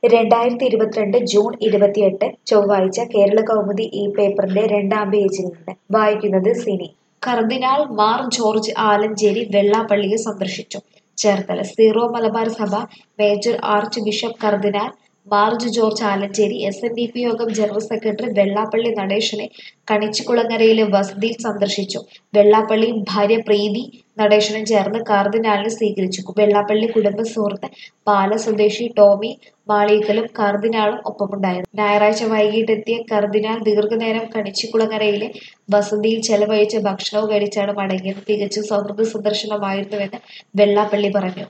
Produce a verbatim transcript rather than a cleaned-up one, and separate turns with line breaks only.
രണ്ടായിരത്തി ഇരുപത്തിരണ്ട് ജൂൺ ഇരുപത്തിയെട്ട് ചൊവ്വാഴ്ച കേരളകൗമുദി ഈ പേപ്പറിന്റെ രണ്ടാം പേജിൽ നിന്ന് വായിക്കുന്നത് സിനി. കർദിനാൾ മാർ ജോർജ് ആലഞ്ചേരി വെള്ളാപ്പള്ളിയെ സന്ദർശിച്ചു. ചേർത്തല സീറോ മലബാർ സഭ മേജർ ആർച്ച് ബിഷപ്പ് കർദിനാൾ മാർ George Alencherry S N D P യോഗം ജനറൽ സെക്രട്ടറി വെള്ളാപ്പള്ളി നടേശനെ കണിച്ചുകുളങ്ങരയിലെ വസതിയിൽ സന്ദർശിച്ചു. വെള്ളാപ്പള്ളിയും ഭാര്യ പ്രീതി നടേശനും ചേർന്ന് കർദിനാളിനെ സ്വീകരിച്ചു. വെള്ളാപ്പള്ളി കുടുംബ സുഹൃത്ത് പാല സ്വദേശി ടോമി മാളിയേക്കലും കർദിനാളും ഒപ്പമുണ്ടായിരുന്നു. ഞായറാഴ്ച വൈകിട്ടെത്തിയ കർദിനാൾ ദീർഘനേരം കണിച്ചുകുളങ്ങരയിലെ വസതിയിൽ ചെലവഴിച്ച് ഭക്ഷണവും കഴിച്ചാണ് മടങ്ങിയത്. തികച്ചും സൗഹൃദ സന്ദർശനമായിരുന്നുവെന്ന് വെള്ളാപ്പള്ളി പറഞ്ഞു.